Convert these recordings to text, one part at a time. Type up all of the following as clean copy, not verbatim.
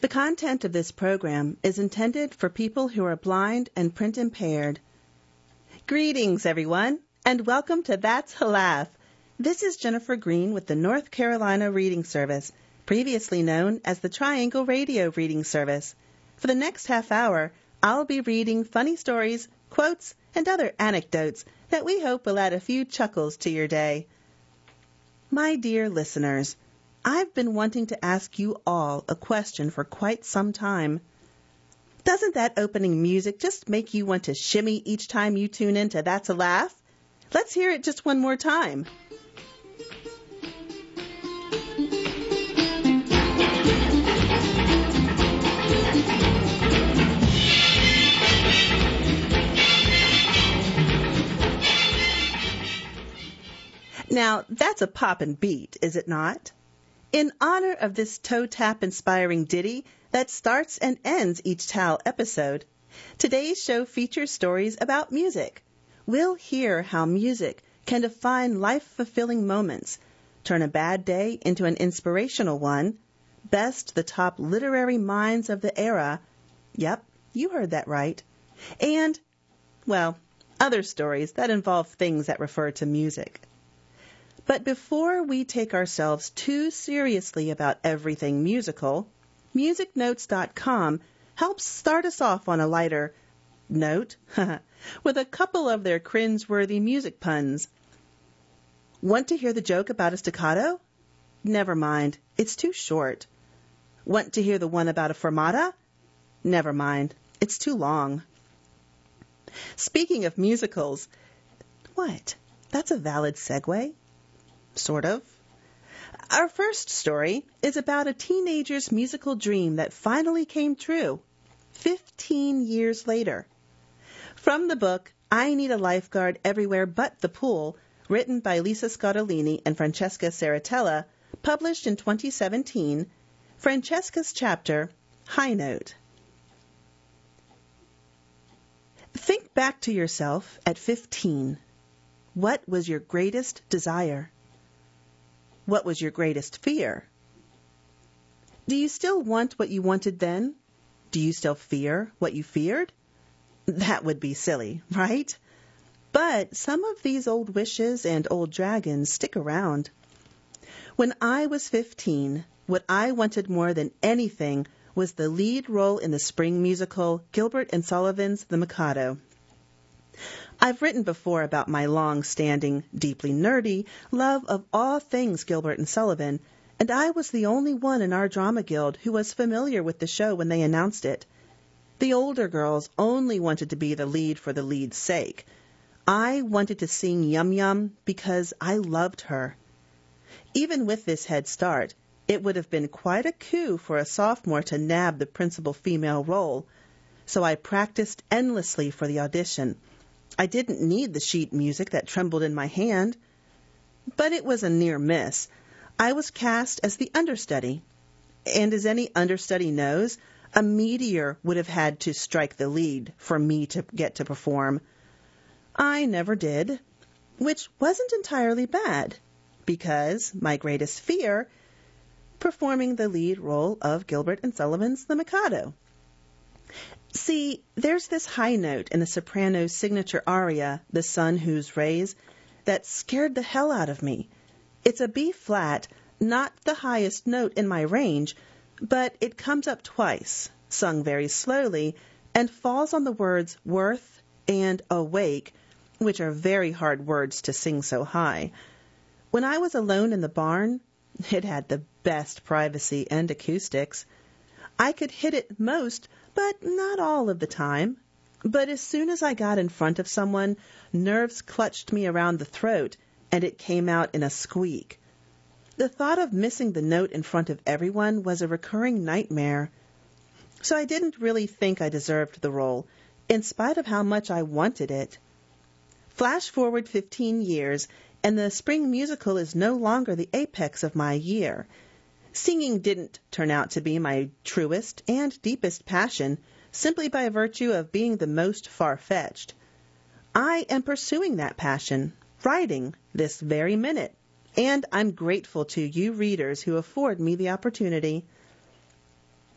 The content of this program is intended for people who are blind and print impaired. Greetings, everyone, and welcome to That's Halaf. This is Jennifer Green with the North Carolina Reading Service, previously known as the Triangle Radio Reading Service. For the next half hour, I'll be reading funny stories, quotes, and other anecdotes that we hope will add a few chuckles to your day. My dear listeners, I've been wanting to ask you all a question for quite some time. Doesn't that opening music just make you want to shimmy each time you tune in to That's a Laugh? Let's hear it just one more time. Now, that's a poppin' beat, is it not? In honor of this toe-tap-inspiring ditty that starts and ends each TAL episode, today's show features stories about music. We'll hear how music can define life-fulfilling moments, turn a bad day into an inspirational one, best the top literary minds of the era. Yep, you heard that right. And, well, other stories that involve things that refer to music. But before we take ourselves too seriously about everything musical, MusicNotes.com helps start us off on a lighter note with a couple of their cringe-worthy music puns. Want to hear the joke about a staccato? Never mind, it's too short. Want to hear the one about a fermata? Never mind, it's too long. Speaking of musicals, what? That's a valid segue? Sort of. Our first story is about a teenager's musical dream that finally came true 15 years later. From the book, I Need a Lifeguard Everywhere But the Pool, written by Lisa Scottolini and Francesca Saratella, published in 2017, Francesca's chapter, High Note. Think back to yourself at 15. What was your greatest desire? What was your greatest fear? Do you still want what you wanted then? Do you still fear what you feared? That would be silly, right? But some of these old wishes and old dragons stick around. When I was 15, what I wanted more than anything was the lead role in the spring musical Gilbert and Sullivan's The Mikado. I've written before about my long-standing, deeply nerdy love of all things Gilbert and Sullivan, and I was the only one in our drama guild who was familiar with the show when they announced it. The older girls only wanted to be the lead for the lead's sake. I wanted to sing Yum Yum because I loved her. Even with this head start, it would have been quite a coup for a sophomore to nab the principal female role, so I practiced endlessly for the audition. I didn't need the sheet music that trembled in my hand. But it was a near miss. I was cast as the understudy. And as any understudy knows, a meteor would have had to strike the lead for me to get to perform. I never did, which wasn't entirely bad, because my greatest fear, performing the lead role of Gilbert and Sullivan's The Mikado. See, there's this high note in the soprano's signature aria, The Sun Whose Rays, that scared the hell out of me. It's a B-flat, not the highest note in my range, but it comes up twice, sung very slowly, and falls on the words worth and awake, which are very hard words to sing so high. When I was alone in the barn, it had the best privacy and acoustics. I could hit it most, but not all of the time. But as soon as I got in front of someone, nerves clutched me around the throat, and it came out in a squeak. The thought of missing the note in front of everyone was a recurring nightmare. So I didn't really think I deserved the role, in spite of how much I wanted it. Flash forward 15 years, and the spring musical is no longer the apex of my year. Singing didn't turn out to be my truest and deepest passion, simply by virtue of being the most far-fetched. I am pursuing that passion, writing, this very minute, and I'm grateful to you readers who afford me the opportunity.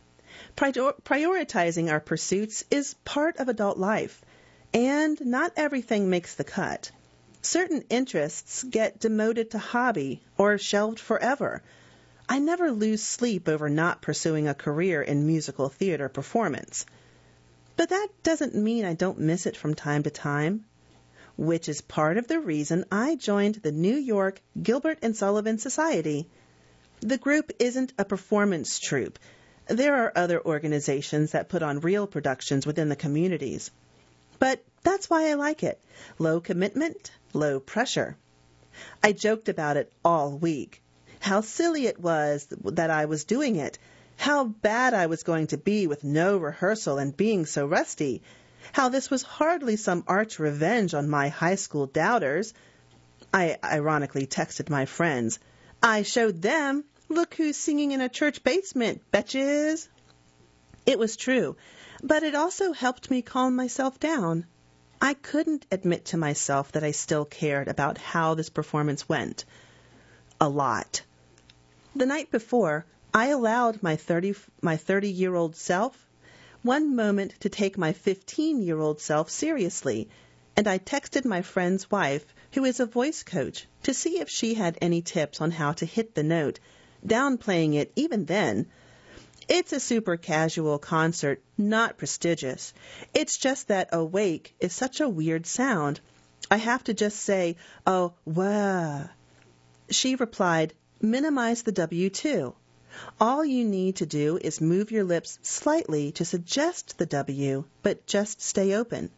Prioritizing our pursuits is part of adult life, and not everything makes the cut. Certain interests get demoted to hobby or shelved forever. I never lose sleep over not pursuing a career in musical theater performance. But that doesn't mean I don't miss it from time to time, which is part of the reason I joined the New York Gilbert and Sullivan Society. The group isn't a performance troupe. There are other organizations that put on real productions within the communities. But that's why I like it. Low commitment, low pressure. I joked about it all week. How silly it was that I was doing it. How bad I was going to be with no rehearsal and being so rusty. How this was hardly some arch revenge on my high school doubters. I ironically texted my friends. I showed them, look who's singing in a church basement, betches. It was true, but it also helped me calm myself down. I couldn't admit to myself that I still cared about how this performance went. A lot. The night before, I allowed my 30-year-old self one moment to take my 15-year-old self seriously, and I texted my friend's wife, who is a voice coach, to see if she had any tips on how to hit the note, downplaying it even then. It's a super casual concert, not prestigious. It's just that awake is such a weird sound. I have to just say, oh, wah. She replied, minimize the W too. All you need to do is move your lips slightly to suggest the W, but just stay open.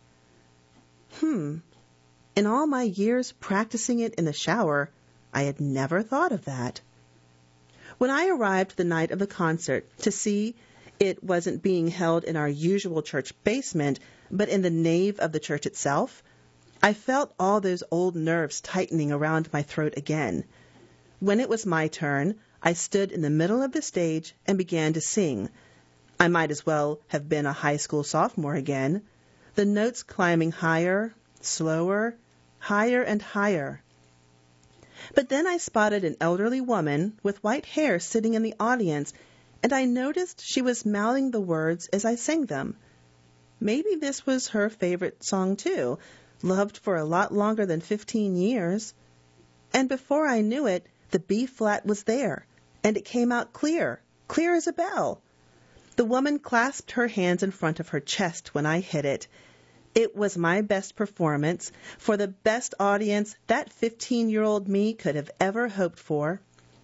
In all my years practicing it in the shower, I had never thought of that. When I arrived the night of the concert to see it wasn't being held in our usual church basement, but in the nave of the church itself, I felt all those old nerves tightening around my throat again. When it was my turn, I stood in the middle of the stage and began to sing. I might as well have been a high school sophomore again, the notes climbing higher, slower, higher and higher. But then I spotted an elderly woman with white hair sitting in the audience, and I noticed she was mouthing the words as I sang them. Maybe this was her favorite song too, loved for a lot longer than 15 years. And before I knew it, the B flat was there, and it came out clear as a bell. The woman clasped her hands in front of her chest when I hit it. It was my best performance for the best audience that 15-year-old me could have ever hoped for.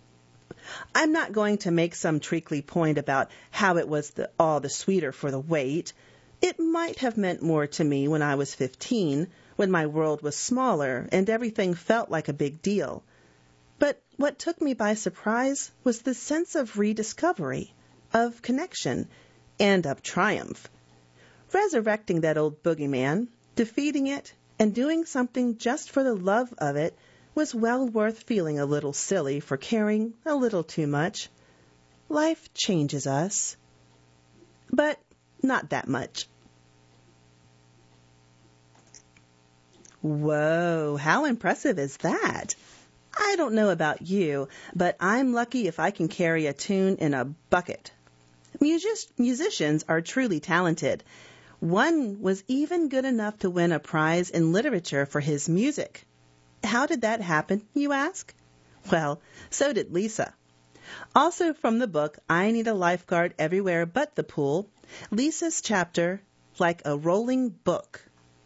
I'm not going to make some treacly point about how it was all the sweeter for the wait. It might have meant more to me when I was 15, when my world was smaller and everything felt like a big deal. But what took me by surprise was the sense of rediscovery, of connection, and of triumph. Resurrecting that old boogeyman, defeating it, and doing something just for the love of it was well worth feeling a little silly for caring a little too much. Life changes us, but not that much. Whoa, how impressive is that? I don't know about you, but I'm lucky if I can carry a tune in a bucket. Musicians are truly talented. One was even good enough to win a prize in literature for his music. How did that happen, you ask? Well, so did Lisa. Also from the book, I Need a Lifeguard Everywhere But the Pool, Lisa's chapter, Like a Rolling Book.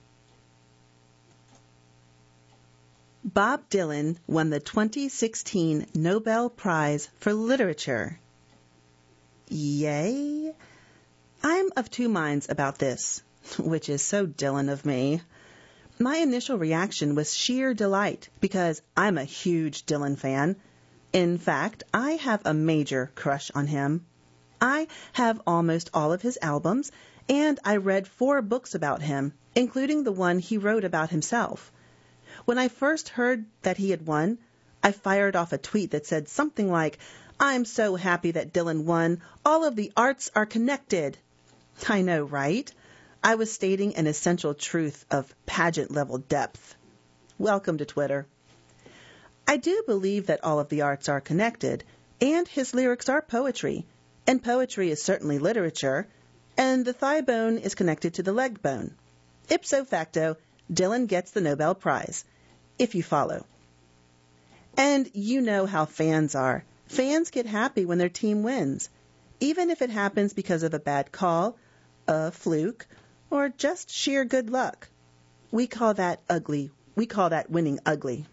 Bob Dylan won the 2016 Nobel Prize for Literature. Yay? I'm of two minds about this, which is so Dylan of me. My initial reaction was sheer delight because I'm a huge Dylan fan. In fact, I have a major crush on him. I have almost all of his albums, and I read 4 books about him, including the one he wrote about himself. When I first heard that he had won, I fired off a tweet that said something like, "I'm so happy that Dylan won. All of the arts are connected." I know, right? I was stating an essential truth of pageant-level depth. Welcome to Twitter. I do believe that all of the arts are connected, and his lyrics are poetry, And poetry is certainly literature, and the thigh bone is connected to the leg bone. Ipso facto, Dylan gets the Nobel Prize, if you follow. And you know how fans are. Fans get happy when their team wins, even if it happens because of a bad call, a fluke, or just sheer good luck. We call that ugly. We call that winning ugly.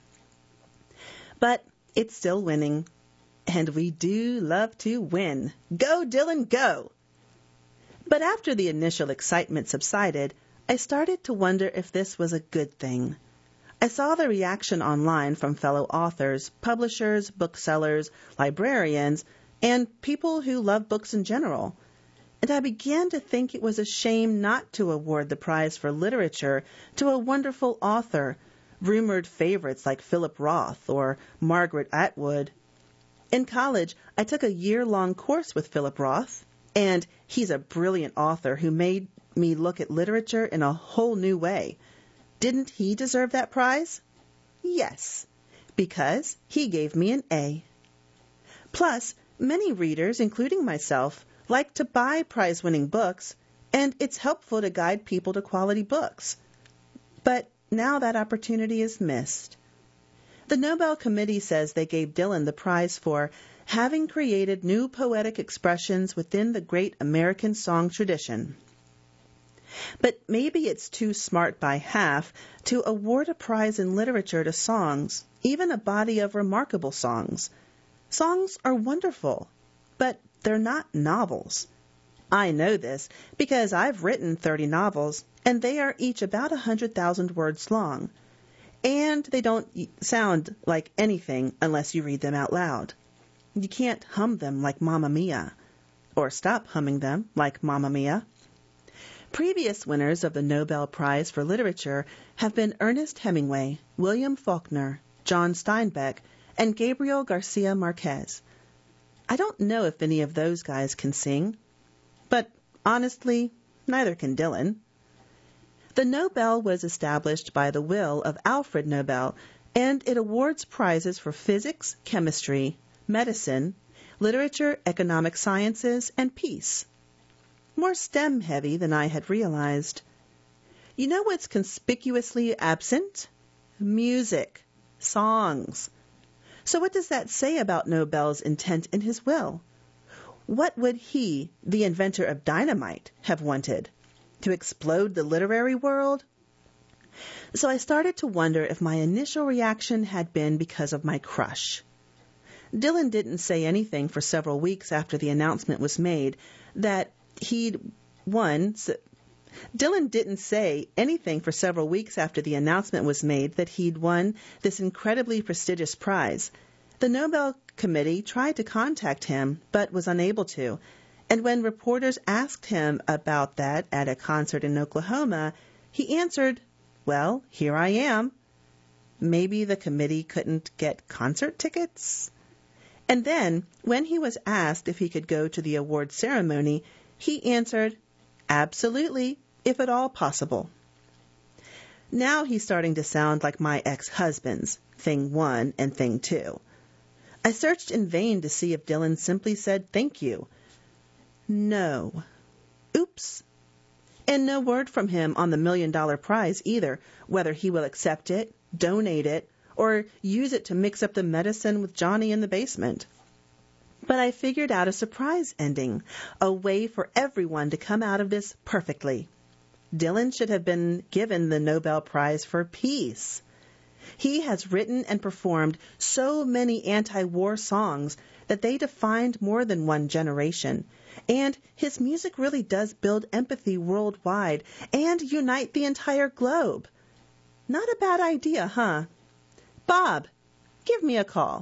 But it's still winning, and we do love to win. Go, Dylan, go! But after the initial excitement subsided, I started to wonder if this was a good thing. I saw the reaction online from fellow authors, publishers, booksellers, librarians, and people who love books in general. And I began to think it was a shame not to award the prize for literature to a wonderful author, rumored favorites like Philip Roth or Margaret Atwood. In college, I took a year-long course with Philip Roth, and he's a brilliant author who made me look at literature in a whole new way. Didn't he deserve that prize? Yes, because he gave me an A. Plus, many readers, including myself, like to buy prize-winning books, and it's helpful to guide people to quality books. But now that opportunity is missed. The Nobel Committee says they gave Dylan the prize for having created new poetic expressions within the great American song tradition. But maybe it's too smart by half to award a prize in literature to songs, even a body of remarkable songs. Songs are wonderful, but they're not novels. I know this because I've written 30 novels, and they are each about 100,000 words long. And they don't sound like anything unless you read them out loud. You can't hum them like Mamma Mia, or stop humming them like Mamma Mia. Previous winners of the Nobel Prize for Literature have been Ernest Hemingway, William Faulkner, John Steinbeck, and Gabriel Garcia Marquez. I don't know if any of those guys can sing, but honestly, neither can Dylan. The Nobel was established by the will of Alfred Nobel, and it awards prizes for physics, chemistry, medicine, literature, economic sciences, and peace. More STEM-heavy than I had realized. You know what's conspicuously absent? Music, songs. So what does that say about Nobel's intent in his will? What would he, the inventor of dynamite, have wanted? To explode the literary world? So I started to wonder if my initial reaction had been because of my crush. Dylan didn't say anything for several weeks after the announcement was made that he'd won. Dylan didn't say anything for several weeks after the announcement was made that he'd won this incredibly prestigious prize. The Nobel Committee tried to contact him, but was unable to. And when reporters asked him about that at a concert in Oklahoma, he answered, "Well, here I am." Maybe the committee couldn't get concert tickets? And then, when he was asked if he could go to the award ceremony, he answered, "Absolutely, if at all possible." Now he's starting to sound like my ex-husbands, Thing 1 and Thing 2. I searched in vain to see if Dylan simply said thank you. No. Oops. And no word from him on the $1 million prize either, whether he will accept it, donate it, or use it to mix up the medicine with Johnny in the basement. But I figured out a surprise ending, a way for everyone to come out of this perfectly. Dylan should have been given the Nobel Prize for Peace. He has written and performed so many anti-war songs that they defined more than one generation. And his music really does build empathy worldwide and unite the entire globe. Not a bad idea, huh? Bob, give me a call.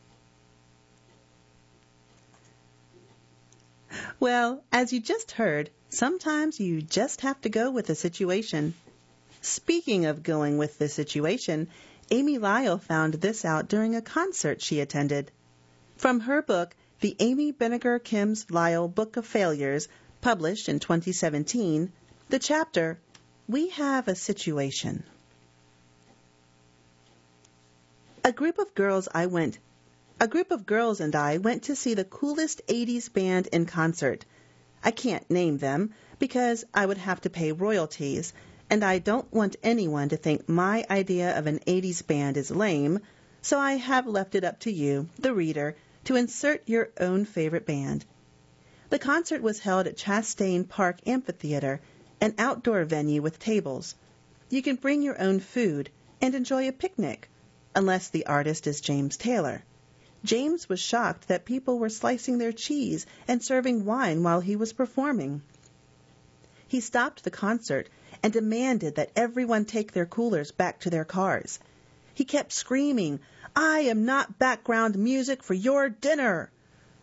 Well, as you just heard, sometimes you just have to go with the situation. Speaking of going with the situation, Amy Lyle found this out during a concert she attended. From her book, The Amy Benegar Kim's Lyle Book of Failures, published in 2017, the chapter, We Have a Situation. A group of girls I went A group of girls and I went to see the coolest 80s band in concert. I can't name them because I would have to pay royalties, and I don't want anyone to think my idea of an 80s band is lame, so I have left it up to you, the reader, to insert your own favorite band. The concert was held at Chastain Park Amphitheater, an outdoor venue with tables. You can bring your own food and enjoy a picnic, unless the artist is James Taylor. James was shocked that people were slicing their cheese and serving wine while he was performing. He stopped the concert and demanded that everyone take their coolers back to their cars. He kept screaming, "I am not background music for your dinner!"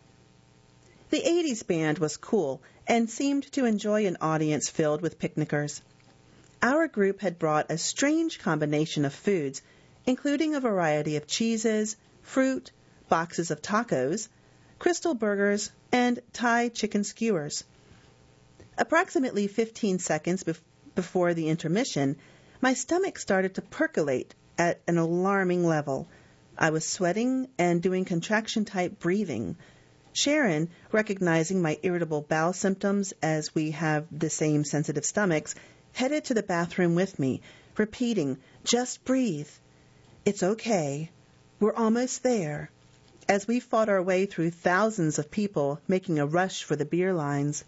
The 80s band was cool and seemed to enjoy an audience filled with picnickers. Our group had brought a strange combination of foods, including a variety of cheeses, fruit, boxes of tacos, crystal burgers, and Thai chicken skewers. Approximately 15 seconds before the intermission, my stomach started to percolate at an alarming level. I was sweating and doing contraction-type breathing. Sharon, recognizing my irritable bowel symptoms as we have the same sensitive stomachs, headed to the bathroom with me, repeating, "Just breathe. It's okay. We're almost there," as we fought our way through thousands of people making a rush for the beer lines.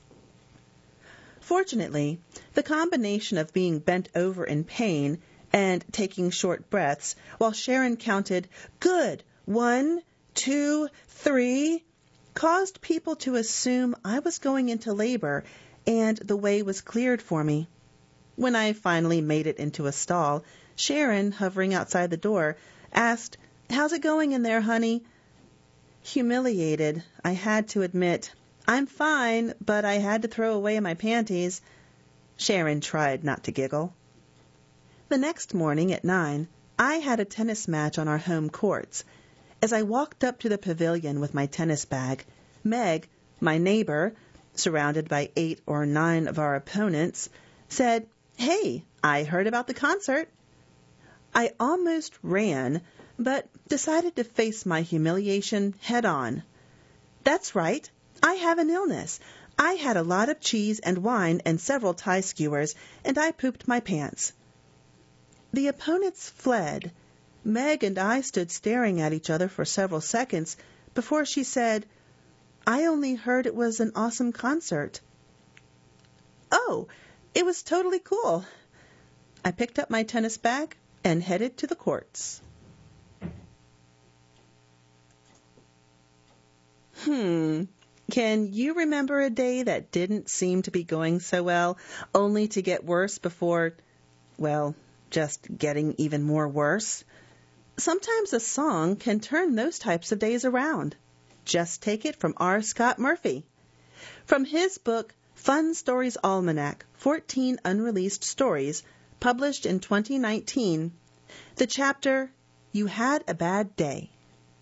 Fortunately, the combination of being bent over in pain and taking short breaths while Sharon counted, "Good, 1, 2, 3, caused people to assume I was going into labor and the way was cleared for me. When I finally made it into a stall, Sharon, hovering outside the door, asked, "How's it going in there, honey?" Humiliated, I had to admit, "I'm fine, but I had to throw away my panties." Sharon tried not to giggle. The next morning at 9, I had a tennis match on our home courts. As I walked up to the pavilion with my tennis bag, Meg, my neighbor, surrounded by 8 or 9 of our opponents, said, "Hey, I heard about the concert." I almost ran, but decided to face my humiliation head on. "That's right. I have an illness. I had a lot of cheese and wine and several Thai skewers, and I pooped my pants." The opponents fled. Meg and I stood staring at each other for several seconds before she said, "I only heard it was an awesome concert." "Oh, it was totally cool." I picked up my tennis bag and headed to the courts. Can you remember a day that didn't seem to be going so well, only to get worse before, well, just getting even more worse? Sometimes a song can turn those types of days around. Just take it from R. Scott Murphy. From his book, Fun Stories Almanac, 14 Unreleased Stories, published in 2019, the chapter, You Had a Bad Day.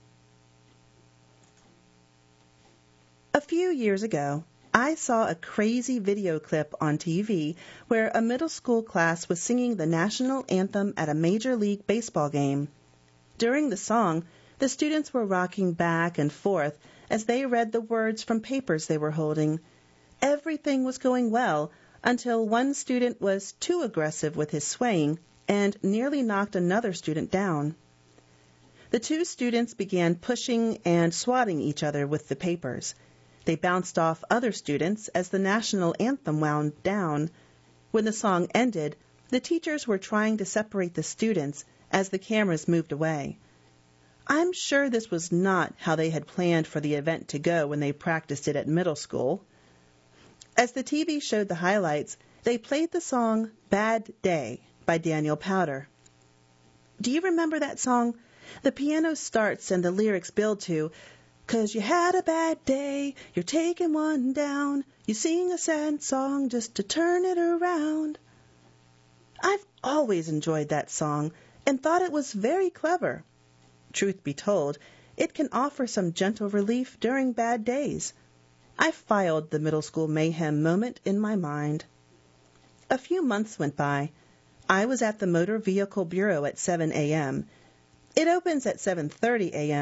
A few years ago, I saw a crazy video clip on TV where a middle school class was singing the national anthem at a Major League Baseball game. During the song, the students were rocking back and forth as they read the words from papers they were holding. Everything was going well until one student was too aggressive with his swaying and nearly knocked another student down. The two students began pushing and swatting each other with the papers. They bounced off other students as the national anthem wound down. When the song ended, the teachers were trying to separate the students as the cameras moved away. I'm sure this was not how they had planned for the event to go when they practiced it at middle school. As the TV showed the highlights, they played the song Bad Day by Daniel Powter. Do you remember that song? The piano starts and the lyrics build to, "'Cause you had a bad day, you're taking one down, you sing a sad song just to turn it around." I've always enjoyed that song and thought it was very clever. Truth be told, it can offer some gentle relief during bad days. I filed the middle school mayhem moment in my mind. A few months went by. I was at the Motor Vehicle Bureau at 7 a.m. It opens at 7:30 a.m.,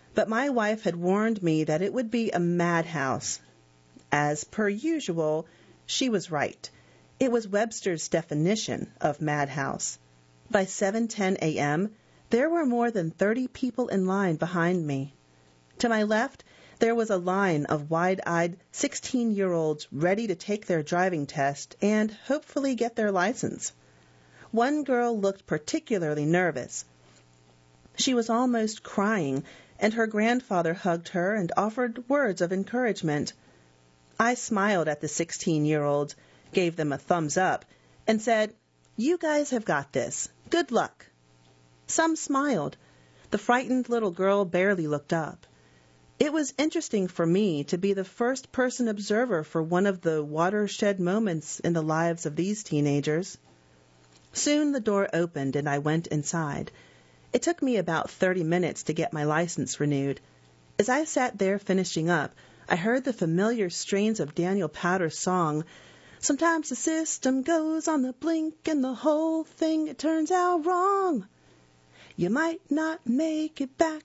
but my wife had warned me that it would be a madhouse. As per usual, she was right. It was Webster's definition of madhouse. By 7:10 a.m., there were more than 30 people in line behind me. To my left, there was a line of wide-eyed 16-year-olds ready to take their driving test and hopefully get their license. One girl looked particularly nervous. She was almost crying, and her grandfather hugged her and offered words of encouragement. I smiled at the 16-year-olds, gave them a thumbs up, and said, "You guys have got this. Good luck." Some smiled. The frightened little girl barely looked up. It was interesting for me to be the first-person observer for one of the watershed moments in the lives of these teenagers. Soon the door opened and I went inside. It took me about 30 minutes to get my license renewed. As I sat there finishing up, I heard the familiar strains of Daniel Powter's song, "Sometimes the system goes on the blink and the whole thing, it turns out wrong. You might not make it back,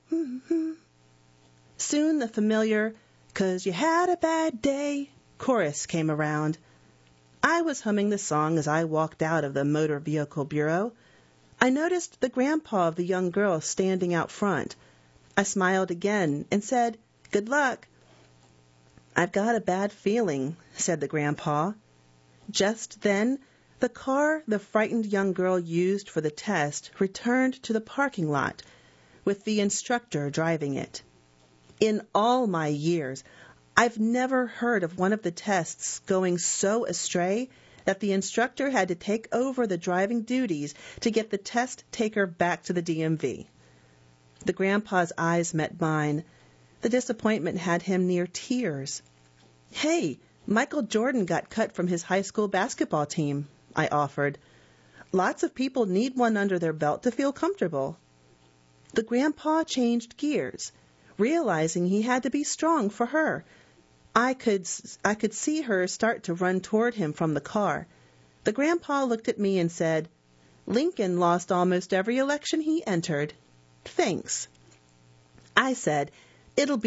Soon the familiar, "'Cause you had a bad day," chorus came around. I was humming the song as I walked out of the Motor Vehicle Bureau. I noticed the grandpa of the young girl standing out front. I smiled again and said, "Good luck." "I've got a bad feeling," said the grandpa. Just then, the car the frightened young girl used for the test returned to the parking lot, with the instructor driving it. In all my years, I've never heard of one of the tests going so astray that the instructor had to take over the driving duties to get the test taker back to the DMV. The grandpa's eyes met mine. The disappointment had him near tears. "Hey, Michael Jordan got cut from his high school basketball team," I offered. "Lots of people need one under their belt to feel comfortable." The grandpa changed gears, realizing he had to be strong for her. I could see her start to run toward him from the car. The grandpa looked at me and said, "Lincoln lost almost every election he entered. Thanks." I said, It'll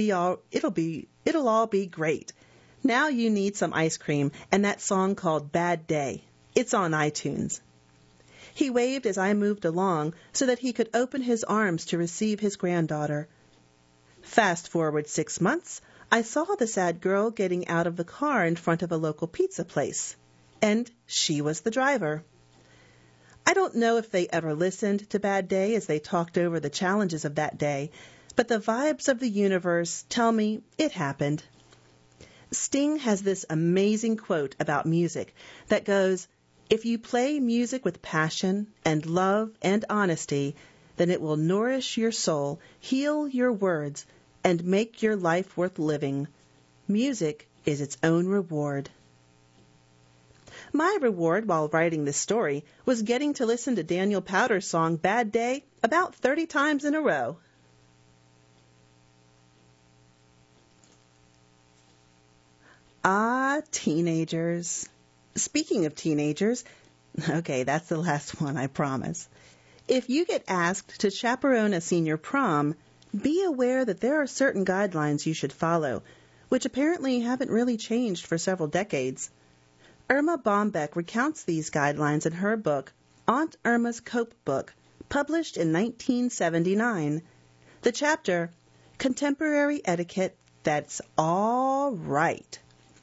all be great. Now you need some ice cream and that song called Bad Day. It's on iTunes." He waved as I moved along so that he could open his arms to receive his granddaughter. Fast forward 6 months, I saw the sad girl getting out of the car in front of a local pizza place, and she was the driver. I don't know if they ever listened to Bad Day as they talked over the challenges of that day, but the vibes of the universe tell me it happened. Sting has this amazing quote about music that goes, "If you play music with passion and love and honesty, then it will nourish your soul, heal your words, and make your life worth living. Music is its own reward." My reward while writing this story was getting to listen to Daniel Powter's song Bad Day about 30 times in a row. Ah, teenagers. Speaking of teenagers, okay, that's the last one, I promise. If you get asked to chaperone a senior prom, be aware that there are certain guidelines you should follow, which apparently haven't really changed for several decades. Irma Bombeck recounts these guidelines in her book, Aunt Irma's Cope Book, published in 1979. The chapter, Contemporary Etiquette That's All Right.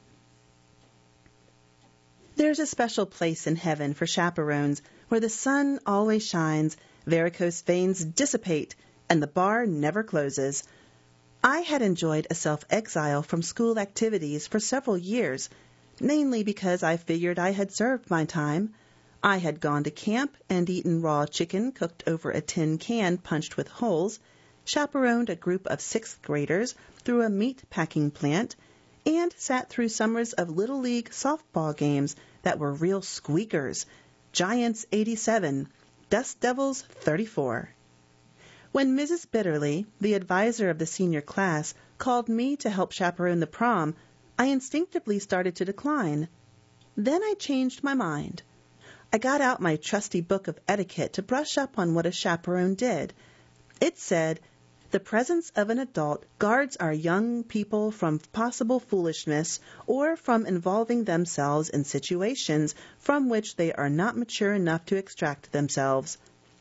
There's a special place in heaven for chaperones where the sun always shines, varicose veins dissipate, and the bar never closes. I had enjoyed a self-exile from school activities for several years, mainly because I figured I had served my time. I had gone to camp and eaten raw chicken cooked over a tin can punched with holes, chaperoned a group of 6th graders through a meat packing plant, and sat through summers of Little League softball games that were real squeakers, Giants 87, Dust Devils 34. When Mrs. Bitterly, the advisor of the senior class, called me to help chaperone the prom, I instinctively started to decline. Then I changed my mind. I got out my trusty book of etiquette to brush up on what a chaperone did. It said, The presence of an adult guards our young people from possible foolishness or from involving themselves in situations from which they are not mature enough to extract themselves.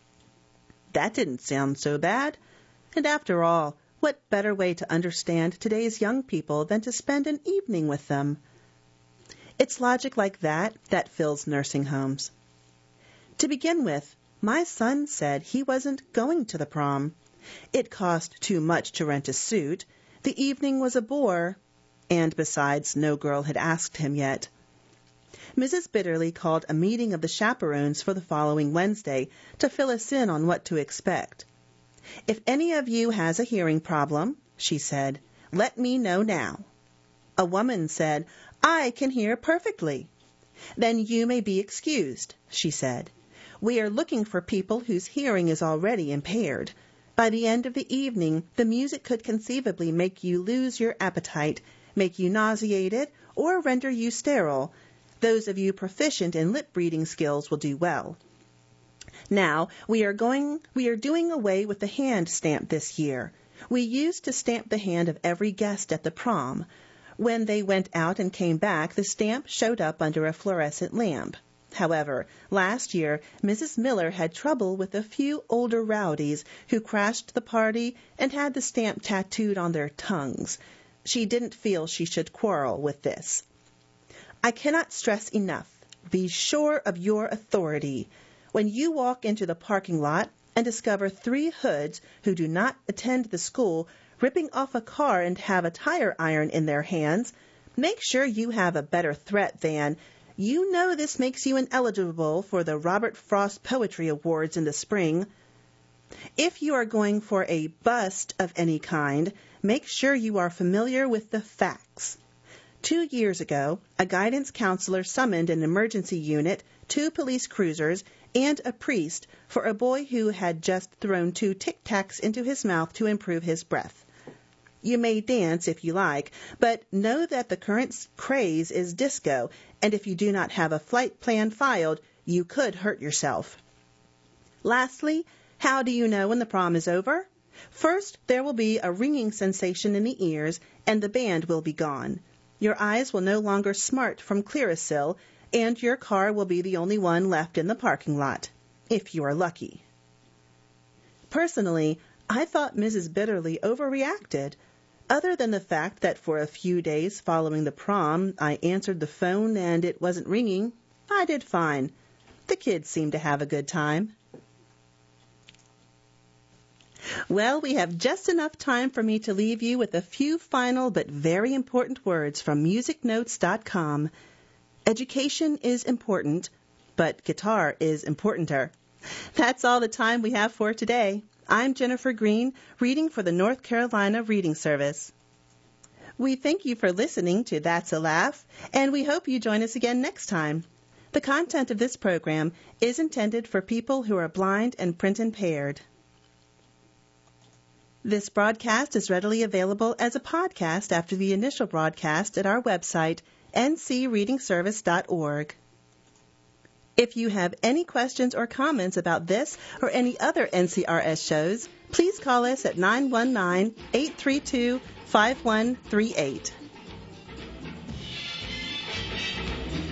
That didn't sound so bad. And after all, what better way to understand today's young people than to spend an evening with them? It's logic like that that fills nursing homes. To begin with, my son said he wasn't going to the prom. It cost too much to rent a suit, the evening was a bore, and besides, no girl had asked him yet. Mrs. Bitterly called a meeting of the chaperones for the following Wednesday to fill us in on what to expect. "If any of you has a hearing problem," she said, "let me know now." A woman said, "I can hear perfectly." "Then you may be excused," she said. "We are looking for people whose hearing is already impaired. By the end of the evening, the music could conceivably make you lose your appetite, make you nauseated, or render you sterile. Those of you proficient in lip-reading skills will do well. Now, we are doing away with the hand stamp this year. We used to stamp the hand of every guest at the prom. When they went out and came back, the stamp showed up under a fluorescent lamp. However, last year, Mrs. Miller had trouble with a few older rowdies who crashed the party and had the stamp tattooed on their tongues. She didn't feel she should quarrel with this. I cannot stress enough, be sure of your authority. When you walk into the parking lot and discover 3 hoods who do not attend the school ripping off a car and have a tire iron in their hands, make sure you have a better threat than, "You know this makes you ineligible for the Robert Frost Poetry Awards in the spring." If you are going for a bust of any kind, make sure you are familiar with the facts. 2 years ago, a guidance counselor summoned an emergency unit, 2 police cruisers, and a priest for a boy who had just thrown 2 Tic Tacs into his mouth to improve his breath. You may dance if you like, but know that the current craze is disco, and if you do not have a flight plan filed, you could hurt yourself. Lastly, how do you know when the prom is over? First, there will be a ringing sensation in the ears, and the band will be gone. Your eyes will no longer smart from Clearasil, and your car will be the only one left in the parking lot, if you are lucky. Personally, I thought Mrs. Bitterly overreacted. Other than the fact that for a few days following the prom, I answered the phone and it wasn't ringing, I did fine. The kids seemed to have a good time. Well, we have just enough time for me to leave you with a few final but very important words from musicnotes.com. Education is important, but guitar is importanter. That's all the time we have for today. I'm Jennifer Green, reading for the North Carolina Reading Service. We thank you for listening to That's a Laugh, and we hope you join us again next time. The content of this program is intended for people who are blind and print impaired. This broadcast is readily available as a podcast after the initial broadcast at our website, ncreadingservice.org. If you have any questions or comments about this or any other NCRS shows, please call us at 919-832-5138.